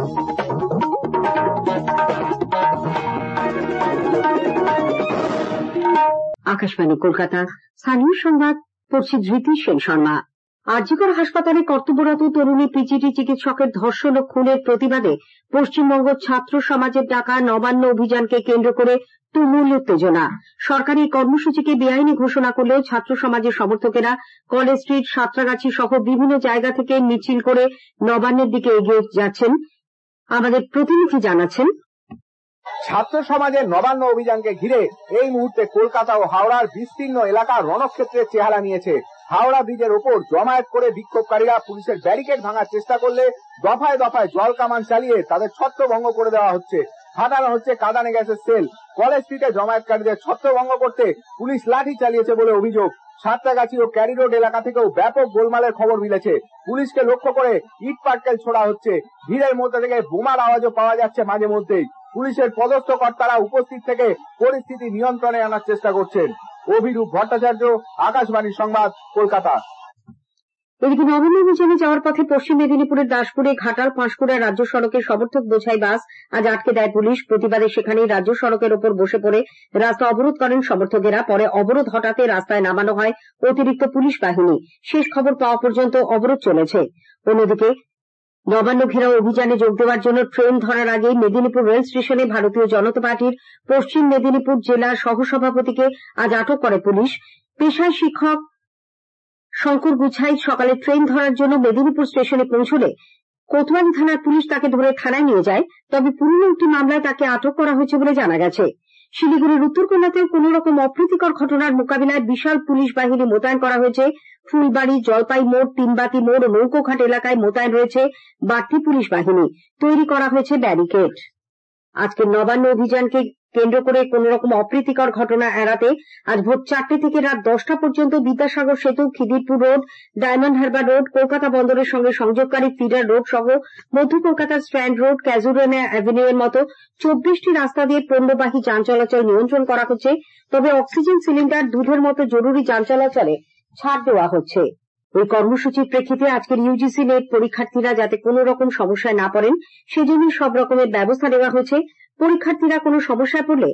আকাশবাণী কলকাতা, স্থানীয় সংবাদ পড়ছি ধৃতি সেন শর্মা। আরজিকর হাসপাতালে কর্তব্যরত তরুণী পিজিটি চিকিৎসকের ধর্ষণ ও খুনের প্রতিবাদে পশ্চিমবঙ্গ ছাত্র সমাজের ডাকা নবান্ন অভিযানকে কেন্দ্র করে তুমুল উত্তেজনা। সরকার এই কর্মসূচিকে বেআইনি ঘোষণা করলেও ছাত্র সমাজের সমর্থকেরা কলেজ স্ট্রিট, সাঁতরাগাছি সহ বিভিন্ন জায়গা থেকে মিছিল করে নবান্নের দিকে এগিয়ে যাচ্ছেন। আমাদের প্রতিনিধি জানাচ্ছেন, ছাত্র সমাজের নবান্ন অভিযানকে ঘিরে এই মুহূর্তে কলকাতা ও হাওড়ার বিস্তীর্ণ এলাকা রণক্ষেত্রের চেহারা নিয়েছে। হাওড়া ব্রিজের ওপর জমায়েত করে বিক্ষোভকারীরা পুলিশের ব্যারিকেড ভাঙার চেষ্টা করলে দফায় দফায় জল কামান চালিয়ে তাদের ছত্রভঙ্গ করে দেওয়া হচ্ছে, ফাটানো হচ্ছে কাঁদানে গ্যাসের সেল। কলেজ স্ট্রিটে জমায়েতকারীদের ছত্রভঙ্গ করতে পুলিশ লাঠি চালিয়েছে বলে অভিযোগ। সাঁতরাগাছি ও ক্যারি রোড এলাকা থেকেও ব্যাপক গোলমালের খবর মিলেছে। পুলিশকে লক্ষ্য করে ইট পাটকেল ছোড়া হচ্ছে। ভিড়ের মধ্যে থেকে বোমার আওয়াজও পাওয়া যাচ্ছে মাঝে মধ্যেই। পুলিশের পদস্থ কর্তারা উপস্থিত থেকে পরিস্থিতি নিয়ন্ত্রণে আনার চেষ্টা করছেন। অভিরূপ ভট্টাচার্য, আকাশবাণী সংবাদ, কলকাতা। এদিকে নবান্ন অভিযানে যাওয়ার পথে পশ্চিম মেদিনীপুরের দাসপুরে ঘাটাল পাঁশকুড়া রাজ্য সড়কে সমর্থক বোঝাই বাস আজ আটকে দেয় পুলিশ। প্রতিবাদে সেখানেই রাজ্য সড়কের ওপর বসে পড়ে রাস্তা অবরোধ করেন সমর্থকেরা। পরে অবরোধ হটাতে রাস্তায় নামানো হয় অতিরিক্ত পুলিশ বাহিনী। শেষ খবর পাওয়া পর্যন্ত অবরোধ চলেছে। অন্যদিকে নবান্ন ঘেরাও অভিযানে যোগ দেওয়ার জন্য ট্রেন ধরার আগেই মেদিনীপুর রেল স্টেশনে ভারতীয় জনতা পার্টির পশ্চিম মেদিনীপুর জেলা সহসভাপতিকে আজ আটক করে পুলিশ। পেশায় শিক্ষক শঙ্কর গুছাই সকালে ট্রেন ধরার জন্য মেদিনীপুর স্টেশনে পৌঁছলে কোতোয়ালি থানার পুলিশ তাকে ধরে থানায় নিয়ে যায়। তবে পুরনো একটি মামলায় তাকে আটক করা হয়েছে বলে জানা গেছে। শিলিগুড়ির উত্তরকন্যাতেও কোন রকম অপ্রীতিকর ঘটনার মোকাবিলায় বিশাল পুলিশ বাহিনী মোতায়েন করা হয়েছে। ফুলবাড়ি, জলপাই মোড়, তিনবাতি মোড় ও নৌকোঘাট এলাকায় মোতায়েন রয়েছে বাড়তি পুলিশ বাহিনী। তৈরি করা হয়েছে ব্যারিকেড। আজকের নবান্ন অভিযানকে কেন্দ্র করে কোন রকম অপ্রীতিকর ঘটনা এড়াতে আজ ভোর 4টে থেকে রাত 10টা পর্যন্ত Vidyasagar Setu, Khidirpur road, diamond harbour road, Kolkata বন্দরের সঙ্গে সংযোগকারী ফিডার রোড সহ মধ্য কলকাতার স্ট্র্যান্ড রোড, ক্যাজুরিনা অ্যাভিনিউ এর মতো 24টি রাস্তা দিয়ে পণ্যবাহী যান চলাচল নিয়ন্ত্রণ করা হচ্ছে। তবে অক্সিজেন সিলিন্ডার, দুধের মতো জরুরি যান চলাচলে ছাড় দেওয়া হচ্ছে। এই কর্মসূচির প্রেক্ষিতে আজকের ইউজিসি নেট পরীক্ষার্থীরা যাতে কোন রকম সমস্যায় না পড়েন সেজন্য সব রকমের ব্যবস্থা নেওয়া হয়েছে। পরীক্ষার্থীরা কোনো সমস্যায় পড়লে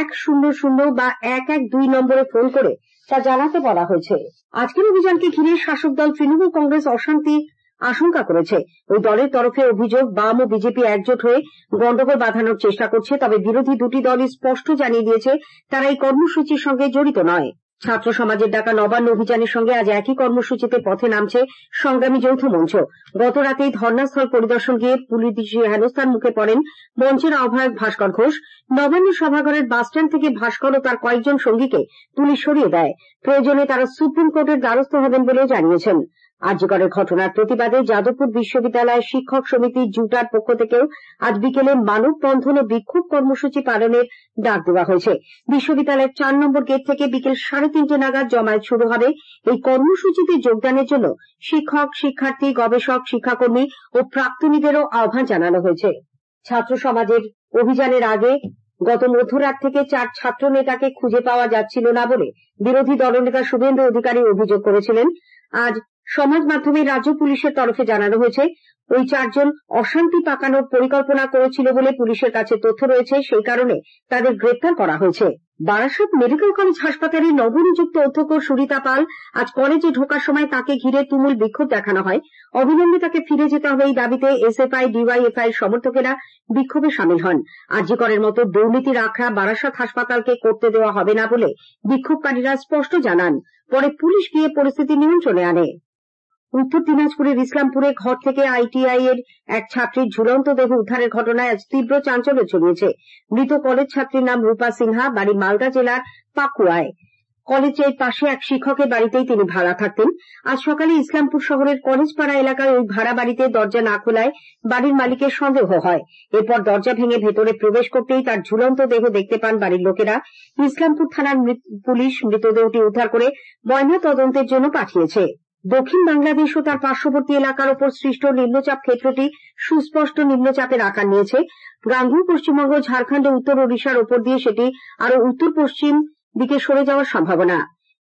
100 বা 112 নম্বরে ফোন করে তা জানাতে বলা হয়েছে। আজকের অভিযানকে ঘিরে শাসক দল তৃণমূল কংগ্রেস অশান্তি আশঙ্কা করেছে। ওই দলের তরফে অভিযোগ, বাম ও বিজেপি একজোট হয়ে গন্ডগোল বাঁধানোর চেষ্টা করছে। তবে বিরোধী দুটি দলই স্পষ্ট জানিয়ে দিয়েছে তারা এই কর্মসূচির সঙ্গে জড়িত নয়। ছাত্র সমাজের ডাকা নবান্ন অভিযানের সঙ্গে আজ একই কর্মসূচিতে পথে নামছে সংগ্রামী যৌথ মঞ্চ। গত রাতেই ধর্নাস্থল পরিদর্শন গিয়ে পুলিশি হেনস্থার মুখে পড়েন মঞ্চের আহ্বায়ক ভাস্কর ঘোষ। নবান্ন সভাঘরের বাসস্ট্যান্ড থেকে ভাস্কর ও তার কয়েকজন সঙ্গীকে পুলিশ সরিয়ে দেয়। প্রয়োজনে তারা সুপ্রিম কোর্টের দ্বারস্থ হবেন বলেও জানিয়েছেন। আরজিকরের ঘটনার প্রতিবাদে যাদবপুর বিশ্ববিদ্যালয় শিক্ষক সমিতি জুটার পক্ষ থেকেও আজ বিকেলে মানববন্ধন ও বিক্ষোভ কর্মসূচি পালনের ডাক দেওয়া হয়েছে। বিশ্ববিদ্যালয়ের 4 নম্বর গেট থেকে বিকেল 3:30 নাগাদ জমায়েত শুরু হবে। এই কর্মসূচিতে যোগদানের জন্য শিক্ষক, শিক্ষার্থী, গবেষক, শিক্ষাকর্মী ও প্রাক্তনীদেরও আহ্বান জানানো হয়েছে। ছাত্র সমাজের অভিযানের আগে গত মধ্যরাত থেকে 4 ছাত্র নেতাকে খুঁজে পাওয়া যাচ্ছিল না বলে বিরোধী দলনেতা শুভেন্দু অধিকারী অভিযোগ করেছিলেন। আজ সমাজ মাধ্যমে রাজ্য পুলিশের তরফে জানানো হয়েছে ওই 4 জন অশান্তি পাকানোর পরিকল্পনা করেছিল বলে পুলিশের কাছে তথ্য রয়েছে। সেই কারণে তাদের গ্রেপ্তার করা হয়েছে। বারাসত মেডিকেল কলেজ হাসপাতালের নবনিযুক্ত অধ্যক্ষ সুরিতা পাল আজ কলেজে ঢোকার সময় তাকে ঘিরে তুমুল বিক্ষোভ দেখানো হয়। অবিলম্বে তাকে ফিরে যেতে হবে এই দাবিতে এসএফআই, ডিওয়াইএফআই এর সমর্থকেরা বিক্ষোভে সামিল হন। আরজিকরের মতো দুর্নীতির আখড়া বারাসত হাসপাতালকে করতে দেওয়া হবে না বলে বিক্ষোভকারীরা স্পষ্ট জানান। পরে পুলিশ গিয়ে পরিস্থিতি নিয়ন্ত্রণে আনে। উত্তর দিনাজপুরের ইসলামপুরে ঘর থেকে আইটিআই এর এক ছাত্রীর ঝুলন্ত দেহ উদ্ধারের ঘটনায় আজ তীব্র চাঞ্চল্য ছড়িয়েছে। মৃত কলেজ ছাত্রীর নাম রূপা সিনহা, বাড়ি মালদা জেলার পাকুয়ায়। কলেজের পাশে এক শিক্ষকের বাড়িতেই তিনি ভাড়া থাকতেন। আজ সকালে ইসলামপুর শহরের কলেজপাড়া এলাকায় ওই ভাড়া বাড়িতে দরজা না খোলায় বাড়ির মালিকের সন্দেহ হয়। এরপর দরজা ভেঙে ভেতরে প্রবেশ করতেই তার ঝুলন্ত দেহ দেখতে পান বাড়ির লোকেরা। ইসলামপুর থানার পুলিশ মৃতদেহটি উদ্ধার করে ময়না তদন্তের জন্য পাঠিয়েছে। দক্ষিণ বাংলাদেশ ও তার পার্শ্ববর্তী এলাকার ওপর সৃষ্ট নিম্নচাপ ক্ষেত্রটি সুস্পষ্ট নিম্নচাপের আকার নিয়েছে। গাঙ্গেয় পশ্চিমবঙ্গ, ঝাড়খণ্ড ও উত্তর ওড়িশার ওপর দিয়ে সেটি আরো উত্তর পশ্চিম দিকে সরে যাওয়ার সম্ভাবনা।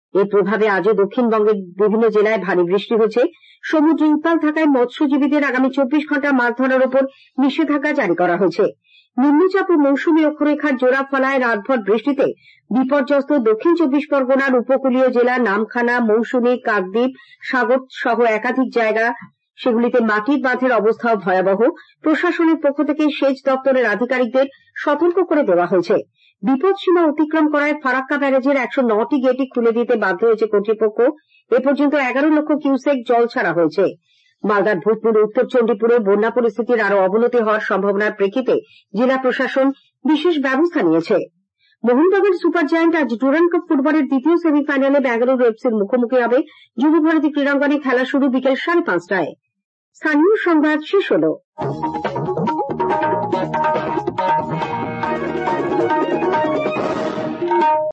এর প্রভাবে আজও দক্ষিণবঙ্গের বিভিন্ন জেলায় ভারী বৃষ্টি হচ্ছে। সমুদ্র উত্তাল থাকায় মৎস্যজীবীদের আগামী 24 ঘন্টা মাছ ধরার উপর নিষেধাজ্ঞা জারি করা হয়েছে। নিম্নচাপ ও মৌসুমী অক্ষরেখার জোড়া ফলায় রাতভর বৃষ্টিতে বিপর্যস্ত দক্ষিণ 24 পরগনার উপকূলীয় জেলা নামখানা, মৌসুমী, কাকদ্বীপ, সাগর সহ একাধিক জায়গা, সেগুলিতে মাটির বাঁধের অবস্থাও ভয়াবহ। প্রশাসনের পক্ষ থেকে সেচ দপ্তরের আধিকারিকদের সতর্ক করে দেওয়া হয়েছে। বিপদসীমা অতিক্রম করায় ফারাক্কা ব্যারেজের 109টি গেটই খুলে দিতে বাধ্য হয়েছে কর্তৃপক্ষ। এ পর্যন্ত 11 লক্ষ কিউসেক জল ছাড়া হয়েছে। মালদার ভূতপুর, উত্তর চণ্ডীপুরে বন্যা পরিস্থিতির আরো অবনতি হওয়ার সম্ভাবনার প্রেক্ষিতে জেলা প্রশাসন বিশেষ ব্যবস্থা নিয়েছে। মোহনবাগান সুপার জায়ান্ট আজ ডুরান্ড কাপ ফুটবলের দ্বিতীয় সেমিফাইনালে বেঙ্গালুরু এফসির মুখোমুখি হবে। যুব ভারতী ক্রীড়াঙ্গনে খেলা শুরু বিকেল 5:30টায়। স্থানীয় সংবাদ শেষ হলো।